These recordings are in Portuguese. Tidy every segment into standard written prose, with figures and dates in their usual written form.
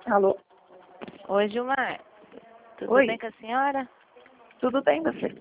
Alô? Oi, Gilmar. Tudo Oi, bem com a senhora? tudo bem você?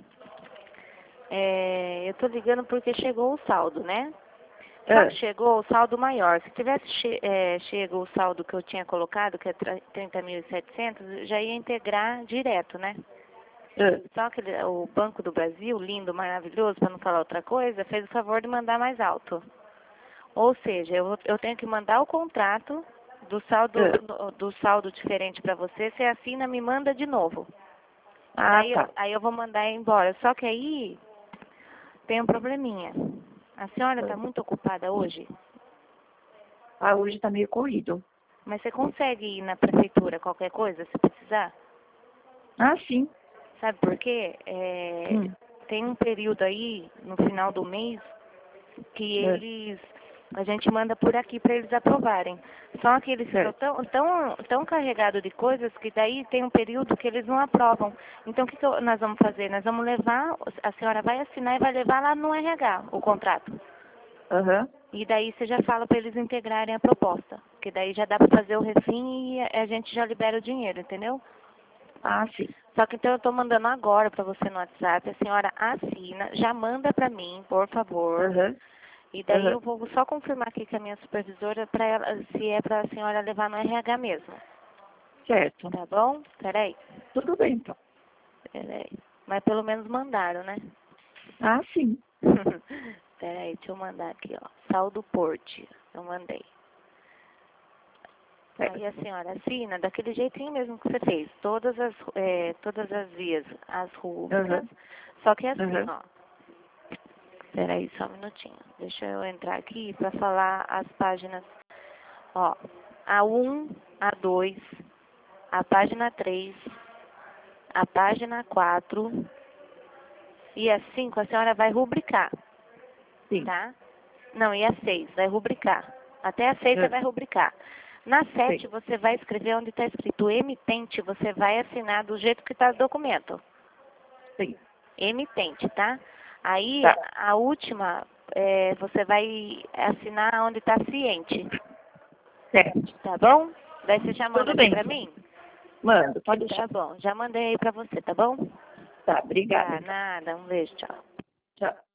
Eu tô ligando porque chegou o saldo, né? Só Ah, que chegou o saldo maior. Se tivesse chego o saldo que eu tinha colocado, que é 30.700, já ia integrar direto, né? ah, Só que o Banco do Brasil, lindo, maravilhoso, para não falar outra coisa, fez o favor de mandar mais alto. Ou seja, eu tenho que mandar o contrato ah. do saldo diferente para você assina, me manda de novo. Ah, Aí, tá. aí eu vou mandar embora. Só que aí tem um probleminha. A senhora está muito ocupada hoje, Ah, hoje tá meio corrido. mas você consegue ir na prefeitura qualquer coisa, se precisar? Ah, sim. Sabe por quê? Hum, Tem um período aí, no final do mês, que ah, a gente manda por aqui para eles aprovarem. Só que eles ficam certo. tão carregados de coisas que daí tem um período que eles não aprovam. Então o que nós vamos fazer? Nós vamos levar, a senhora vai assinar e vai levar lá no RH o contrato. Aham, E daí você já fala para eles integrarem a proposta. Porque daí já dá para fazer o refim e a gente já libera o dinheiro, entendeu? Ah, sim. Só que então eu estou mandando agora para você no WhatsApp, a senhora assina, já manda para mim, por favor. Aham, E daí aham, eu vou só confirmar aqui com a minha supervisora para ela, se é para a senhora levar no RH mesmo. certo. Tá bom? Peraí. Tudo bem, então. Peraí. Mas pelo menos mandaram, né? Ah, sim. Peraí, deixa eu mandar aqui, ó. Saldo Porte. Eu mandei. Aí a Certo. senhora assina daquele jeitinho mesmo que você fez. Todas as vias, as rúbricas. Aham, Só que assim, aham, ó. Peraí, só um minutinho. Deixa eu entrar aqui para falar as páginas. Ó, a 1, a 2, a página 3, a página 4 e a 5 a senhora vai rubricar, sim. tá? Não, e a 6 vai rubricar. Até a 6 você Ah, vai rubricar. Na 7 sim, você vai escrever onde está escrito emitente, você vai assinar do jeito que está o documento. sim. Emitente, tá? Aí, Tá, a última, você vai assinar onde está ciente, certo. tá bom? Daí você já manda Tudo aqui bem, pra então. mim? Manda, pode deixar. Tá bom, já mandei aí pra você, tá bom? Tá, obrigada, Tá, então. nada, um beijo, tchau. Tchau.